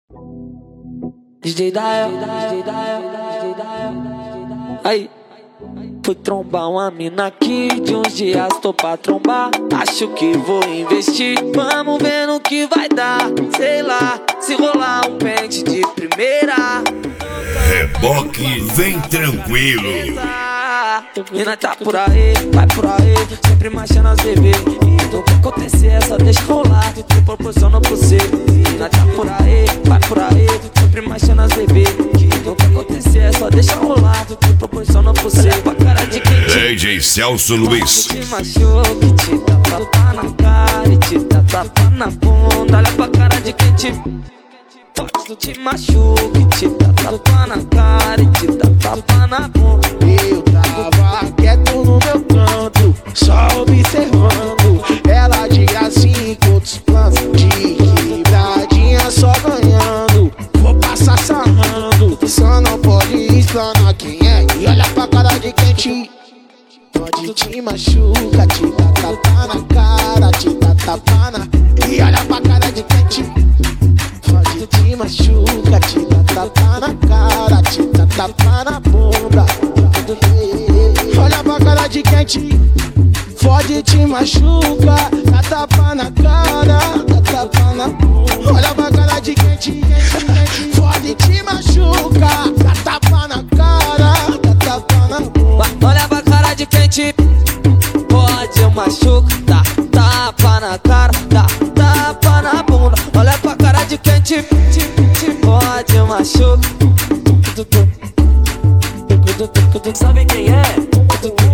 DJ Dael, aí, fui trombar uma mina aqui, de uns dias tô pra trombar. Acho que vou investir, vamos ver no que vai dar. Sei lá, se rolar um pente de primeira. Reboque, vem tranquilo. Mina tá por aí, vai por aí, sempre marchando as bebê. E do que acontecer é só deixa rolar, te proporciona por você. Mina tá por aí, vai por aí, sempre marchando as bebê. E do que acontecer é só deixa rolar, te proporciona por você. Com a cara de quem te DJ Celso Luiz. te machuca, te dá tapa na cara e te dá tapa na bunda. Olha pra cara de quem te pode, te machuca, te dá tapa na cara e te dá tapa na bunda. Eu tava quieto no meu canto, só observando. Ela de gracinha com outros planos, de quebradinha só ganhando. Vou passar sarrando, só não pode explanar quem é. E olha pra cara de quem te pode, te machuca, te dá tapa na cara, te dá tapa na. E olha pra cara de quem te pode, te machuca, te dá tapa na cara, te dá tapa na bunda. Olha pra cara de quem te fode, te machuca, dá tapa na cara, dá tapa na bunda. Olha pra cara de quem te fode, te machuca, dá tapa na cara, dá tapa na bunda. Olha pra cara de quem te pode machuca, dá tapa na cara, dá tapa na bunda. Olha pra cara de quem te pode machuca. Sabe quem é?